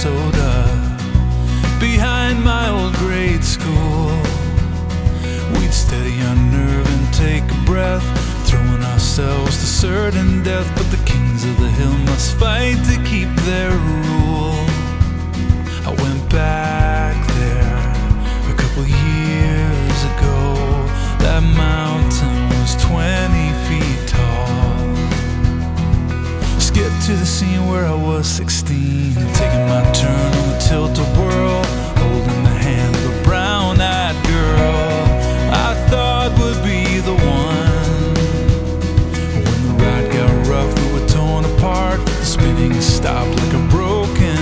soda behind my old grade school. We'd steady our nerve and take a breath, throwing ourselves to certain death. But the kings of the hill must fight to keep their rule.